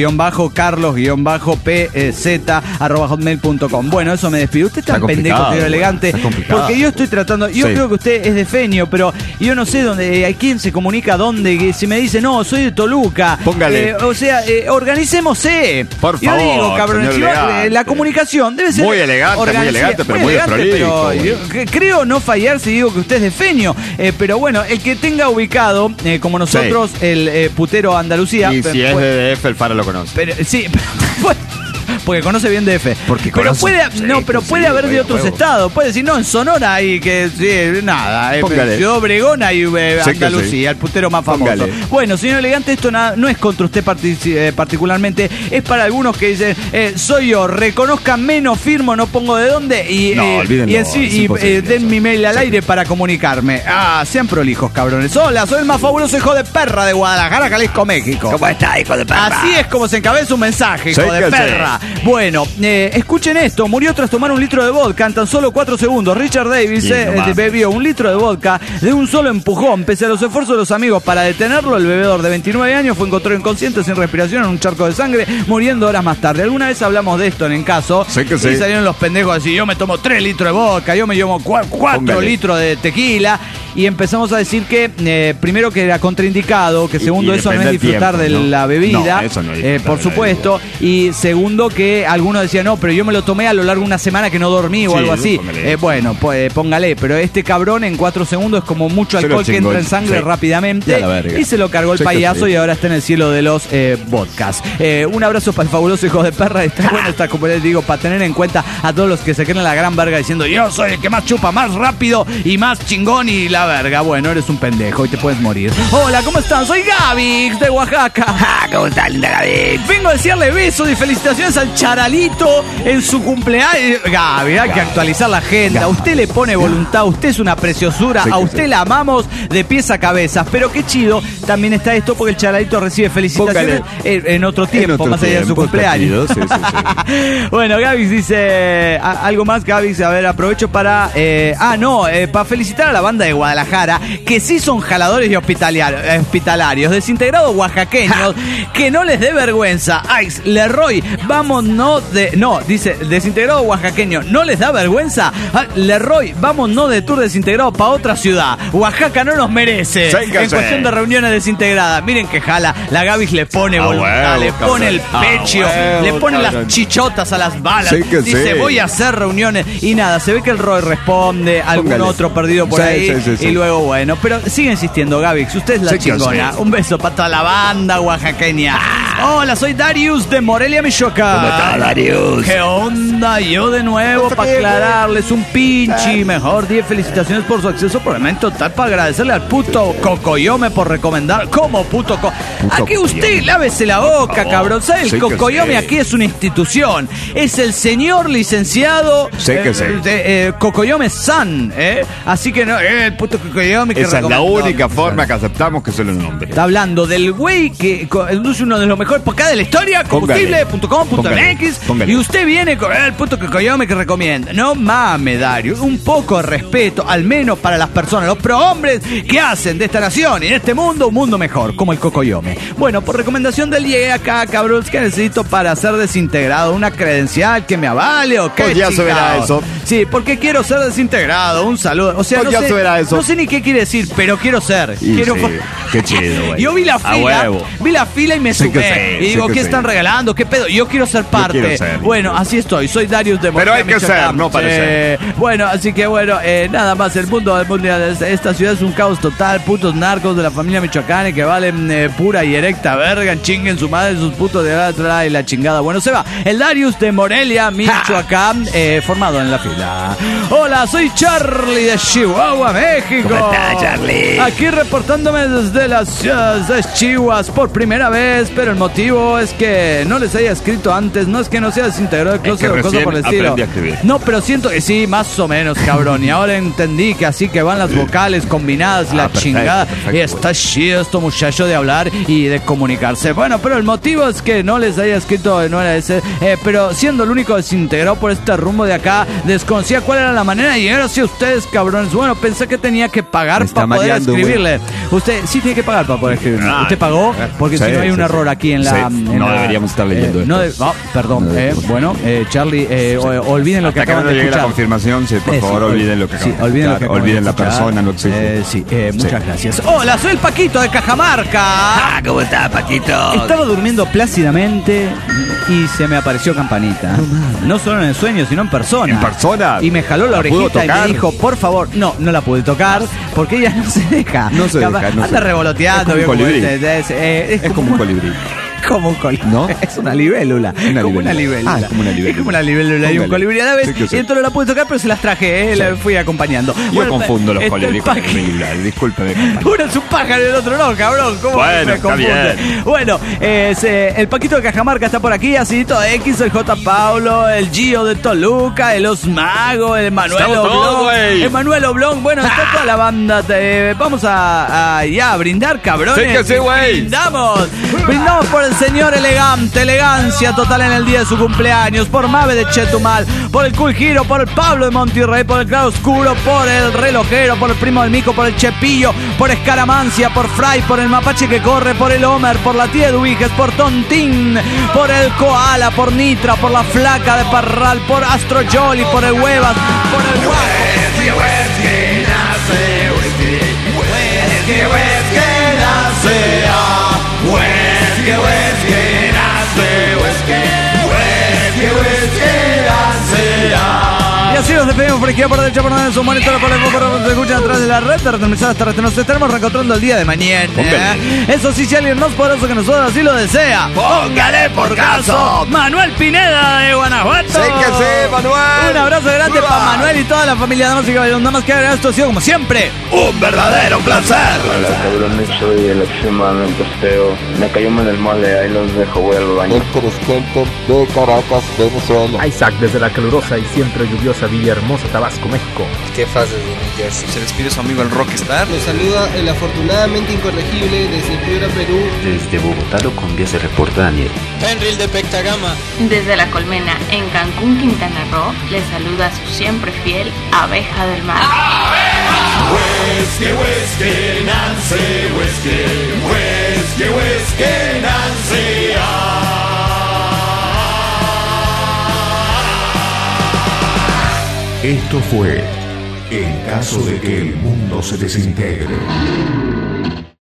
Charlie-Carlos-PZ arroba hotmail punto com. Bueno, eso me despido. Usted es tan pendejo, señor elegante, porque yo estoy tratando, yo sí. creo que usted es de Feño, pero yo no sé dónde, a quién se comunica, dónde, si me dice, no, soy de Toluca. Póngale. Eh, o sea, eh, organicémosse. Por yo favor, digo, cabrón, si va, eh, la comunicación debe ser muy elegante, muy elegante, pero muy, muy elegante, prolijo, pero yo creo no fallar si digo que usted es de Feño. Eh, pero bueno, el que tenga ubicado, eh, como nosotros, sí. el eh, Putero Andalucía. Y si es de D F, el Faro lo conoce. Pero, sí, pero, porque conoce bien D F. Porque pero conoce, puede, sí, no, pero puede sí, haber de otros huevo. estados. Puede decir, no, en Sonora hay que sí, nada. Eh, Ciudad Obregón hay eh, Andalucía, sí. el putero más famoso. Póngale. Bueno, señor elegante, esto nada, no es contra usted partic eh, particularmente, es para algunos que dicen, eh, soy yo, reconozcanme, no firmo, no pongo de dónde y, no, eh, y, así, y eh, den mi mail al sí. aire para comunicarme. Ah, sean prolijos, cabrones. Hola, soy el más fabuloso hijo de perra de Guadalajara, Jalisco, México. ¿Cómo está, hijo de perra? Así es como se encabeza un mensaje, hijo sí, de perra. Sí. Bueno, eh, escuchen esto. Murió tras tomar un litro de vodka en tan solo cuatro segundos. Richard Davis eh, bebió un litro de vodka de un solo empujón. Pese a los esfuerzos de los amigos para detenerlo, el bebedor de veintinueve años fue encontrado inconsciente, sin respiración, en un charco de sangre, muriendo horas más tarde. Alguna vez hablamos de esto en el caso. Sé que y sí. salieron los pendejos así, yo me tomo tres litros de vodka, yo me llevo cuatro litros de tequila. Y empezamos a decir que, eh, primero, que era contraindicado, que segundo, y, y eso no es disfrutar tiempo, de ¿no? la bebida, no, eso no es eh, por supuesto, y segundo, que algunos decían, no, pero yo me lo tomé a lo largo de una semana que no dormí o sí, algo así. Eh, bueno, pues póngale, pero este cabrón en cuatro segundos es como mucho alcohol que entra en sangre sí. rápidamente, y se lo cargó el sí, payaso sí. y ahora está en el cielo de los eh, vodkas. Eh, un abrazo para el fabuloso hijo de perra. Está bueno, está, como les digo, para tener en cuenta a todos los que se creen la gran verga diciendo, yo soy el que más chupa, más rápido y más chingón y la la verga. Bueno, eres un pendejo y te puedes morir. Hola, ¿cómo están? Soy Gavix de Oaxaca. Ah, ¿cómo está, linda Gavix? Vengo a decirle besos y felicitaciones al Charalito en su cumpleaños. Gaby, hay que actualizar la agenda. A usted le pone voluntad, usted es una preciosura. A usted la amamos de pies a cabeza. Pero qué chido, también está esto porque el Charalito recibe felicitaciones en, en otro tiempo, en otro más allá de su cumpleaños. Sí, sí, sí. Bueno, Gavix dice a, algo más, Gavix. A ver, aprovecho para... Eh, ah, no, eh, para felicitar a la banda de Guadalajara, que sí son jaladores y hospitalarios, hospitalarios desintegrados oaxaqueños, que no les dé vergüenza. Ais, Leroy, vámonos de... No, dice, desintegrado oaxaqueño, ¿no les da vergüenza? Ah, Leroy, vámonos de tour desintegrado para otra ciudad. Oaxaca no nos merece. Sí, en sé. Cuestión de reuniones desintegradas. Miren que jala, la Gavix le pone ah, voluntad, huevo, le pone el pecho, ah, huevo, le pone cabrón. Las chichotas a las balas. Sí, dice, sí. Voy a hacer reuniones. Y nada, se ve que el Roy responde, algún Póngale. Otro perdido por sí, ahí. Sí, sí, sí. Y luego, bueno, pero sigue insistiendo, Gavix, usted es la sí, chingona. Un beso para toda la banda oaxaqueña. Ah. Hola, soy Darius de Morelia, Michoacán. ¿Cómo está, Darius? ¿Qué onda? Yo de nuevo para aclararles un pinche mejor día. Felicitaciones por su acceso programa total, para agradecerle al puto Cocoyome por recomendar. ¿Cómo puto co puto Aquí usted cocoyome. Lávese la boca, cabrón. ¿Sabe? El sí Cocoyome aquí es una institución. Es el señor licenciado sé que eh, sé. Eh, Cocoyome San, ¿eh? Así que no, eh, el puto Cocoyome que esa es la única forma que aceptamos que se lo nombre. Está hablando del güey que conduce uno de los mejores podcasts de la historia, combustible punto com punto m x, y usted viene con el puto Cocoyome que recomienda. No mames, Dario, un poco de respeto, al menos para las personas, los prohombres que hacen de esta nación y de este mundo un mundo mejor, como el Cocoyome. Bueno, por recomendación del I E acá, cabrón, ¿qué necesito para ser desintegrado? ¿Una credencial que me avale o qué? Pues ya se verá eso. Sí, porque quiero ser desintegrado, un saludo. O sea, pues no, ya sé, se verá eso. No sé ni qué quiere decir, pero quiero ser. Y quiero... Sí, qué chido, güey. Yo vi la fila, vi la fila y me sí sumé. Sé, y digo, sí ¿qué sé. están regalando? ¿Qué pedo? Yo quiero ser parte. Quiero ser, bueno, quiero así estoy. Soy Darius de Pero hay que Michoacán. ser, no parecer. Eh, bueno, así que bueno, eh, nada más. El mundo, el mundo de esta ciudad es un caos total. Putos narcos de la familia michoacana que valen eh, pura y erecta verga. Chinguen su madre, sus putos de atrás y la chingada. Bueno, se va. El Darius de Morelia, Michoacán, eh, formado en la fila. Hola, soy Charlie de Chihuahua, México. ¿Cómo está, Charlie? Aquí reportándome desde las ciudades de Chihuahua por primera vez, pero el motivo es que no les haya escrito antes. No es que no sea desintegrado de closet o cosas por el estilo. No, pero siento que sí, más o menos, cabrón. Y ahora entendí que así que van las vocales combinadas y ah, la perfecto, chingada. Perfecto, y está chido esto, muchacho, de hablar y de comunicarse. Bueno, pero el motivo es que no les haya escrito, no era ese. Eh, pero siendo el único desintegrado por este rumbo de acá, desconocía cuál era la manera de llegar hacia ustedes, cabrones. Bueno, pensé que tenía que pagar para poder escribirle. Güey. Usted sí tiene que pagar para poder escribirle. Ah, ¿usted pagó? Porque sí, si no hay sí, un sí, error aquí en la... Sí. En no la, deberíamos estar leyendo eh, esto. No de, oh, perdón. No eh, bueno, eh, Charlie, eh, sí. olviden lo que Hasta acaban que no de escuchar. La confirmación, sí, por eh, favor, sí, olviden lo que acaban sí, de olviden escuchar. Lo que olviden de la persona, lo que se eh, Sí, eh, muchas sí. gracias. Hola, soy el Paquito de Cajamarca. Ah, ¿cómo está, Paquito? Estaba durmiendo plácidamente y se me apareció Campanita. No, no solo en el sueño, sino en persona. ¿En persona? Y me jaló la, la orejita y me dijo, por favor, no, no la pude tocar porque ella no se deja. No se deja, no anda se revoloteando. Es como un colibrí. Es, es, es, es como un colibrí. Como un colibrí. ¿No? Es una libélula. Una como libélula. una libélula. Ah, es como una libélula. Es como una libélula y un colibrí a la vez. Sí, y entonces no la pude tocar, pero se las traje, eh, sí. La fui acompañando. Yo bueno, confundo los colibrí con libélula. Discúlpeme. Uno es un pájaro y el otro no, cabrón. ¿Cómo bueno, me confunde? Bueno, eh, se, el Paquito de Cajamarca está por aquí, Acidito X, el J. Paulo, el Gio de Toluca, el Osmago, el Manuel Oblong. El Manuel Oblong. Bueno, está toda la banda. Eh, vamos a, a ya a brindar, cabrones. Sí que sí, güey. Brindamos. Brindamos por el señor elegante. Elegancia total en el día de su cumpleaños, por Mave de Chetumal, por el Cool Giro, por el Pablo de Monterrey, por el Claro Oscuro, por el Relojero, por el Primo del Mico, por el Chepillo, por Escaramancia, por Fray, por el Mapache que corre, por el Homer, por la tía de Ubiges, por Tontín, por el Koala, por Nitra, por la Flaca de Parral, por Astro Jolly, por el Huevas, por el Guapo. Y así nos despedimos por izquierda, por derecha, por donde su monitor, por el por se escuchan atrás de la red de retransmisiones terrestres. Nos estaremos reencontrando el día de mañana. Póngale. Eso sí, si alguien más poderoso que nosotros así lo desea, póngale por caso. Manuel Pineda de Guanajuato. Sí que sí, Manuel. Un abrazo grande para Manuel y toda la familia. Damas y caballeros, nada más que agregar, esto ha sido como siempre un verdadero placer. Hola, cabrones, soy el extremadamente feo. Me cayó en el mole, ahí los dejo, voy al baño. Héctor Skelter de Caracas, Venezuela. Isaac desde la calurosa y siempre lluviosa Villahermosa, Tabasco, México. ¿Qué fases de New Jersey? Se despide su amigo el Rockstar. Los saluda el afortunadamente incorregible desde Piura, Perú. Desde Bogotá, Colombia, se reporta Daniel. Fenril de Pectagama. Desde La Colmena, en Cancún, Quintana Roo, les saluda su siempre fiel Abeja del Mar. Whisky, whisky, Nancy, whisky, whisky, whisky, Nancy. Esto fue En caso de que el mundo se desintegre.